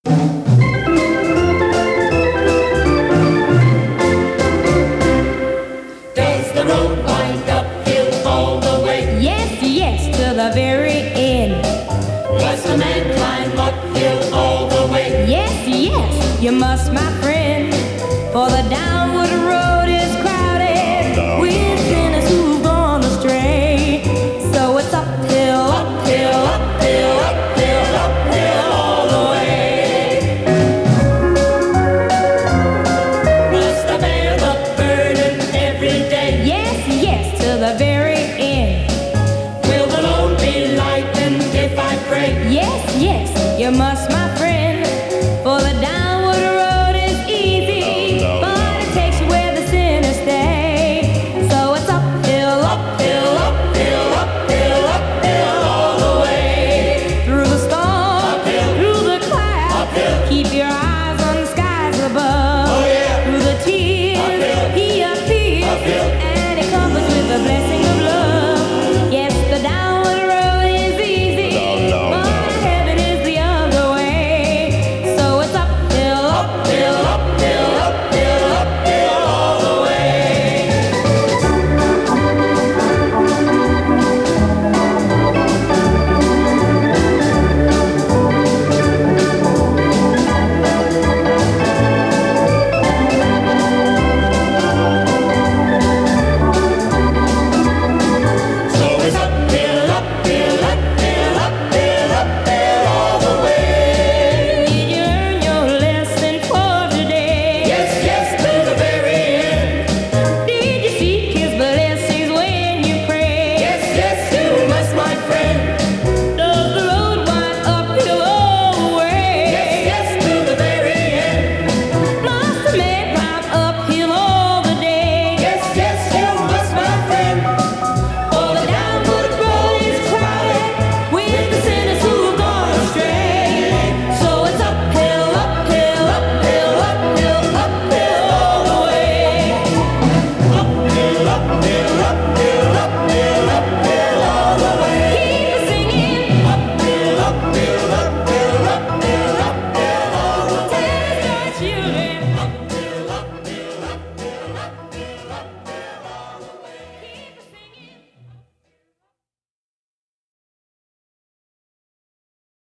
Does the road wind uphill all the way? Yes, yes, to the very end. Must a man climb uphill all the way? Yes, yes, you must, my friend, for the down